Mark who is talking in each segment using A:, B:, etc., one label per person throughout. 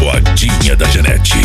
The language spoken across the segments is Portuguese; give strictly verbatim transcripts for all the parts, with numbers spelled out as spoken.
A: Revoadinha da Janete.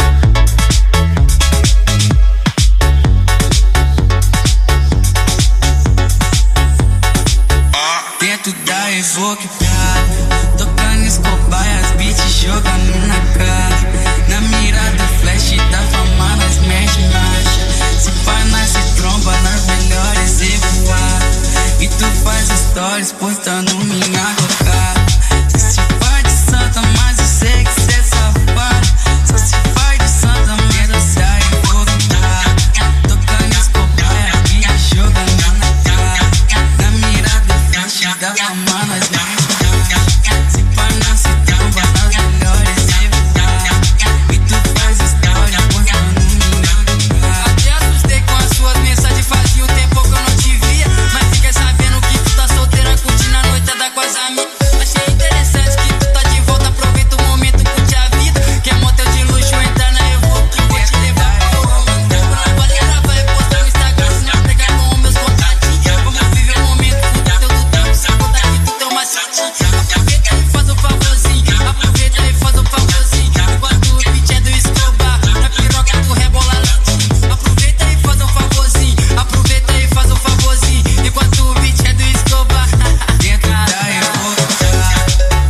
B: Dentro da Evoque Prata, tocando Escobar e as beats jogando na cara. Na mira do flash da fama nós mexe marcha. Se pá nós se tromba nas melhores e voar. E tu faz stories postando minha cocada. Cê se faz de santa, mas eu sei que cê é safado. Só se faz de santa, mas eu sei a Evoque Prata. Tocando Escobar e as beats jogando na cara. Na mira do flash da fama nós mexe marcha. Se pá nós se tromba nas melhores e voar. E tu faz stories postando minha cocada. Até assustei com as suas mensagens, fazia um tempo que eu não te via. Mas fiquei sabendo que tu tá solteira, curtindo a noitada com as amigas. Achei interessante que tu tá de volta, aproveita o momento, curte a vida. Quer motel de luxo, entrar na Evoque, vou te levar pra o Romandão. Na balera vai postar no Instagram, se não pegar com meus contatinhos. Vamos viver o momento, fuder teu dudão, sem contar que tu tem uma chatinha. Aproveita e faz um favorzinho, aproveita e faz um favorzinho. Enquanto o beat é do Escobar, na piroca tu rebola latinho. Aproveita e faz um favorzinho, aproveita e faz um favorzinho. Enquanto o beat é do Escobar. Dentro da Evoque Prata.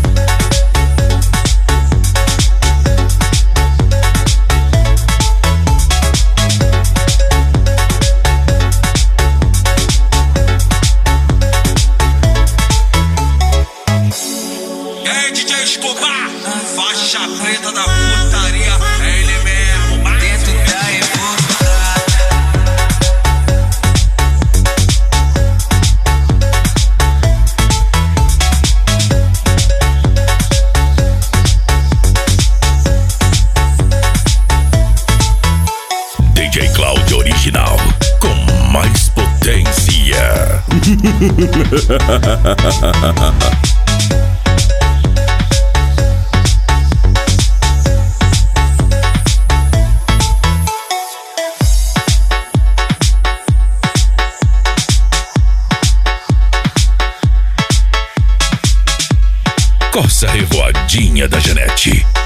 C: E aí, D J Escobar, faixa preta da putaria, é ele mesmo, mas
B: Dentro da Evoque Prata.
A: D J Cláudio original, com mais potência. Corsa Revoadinha da Janete.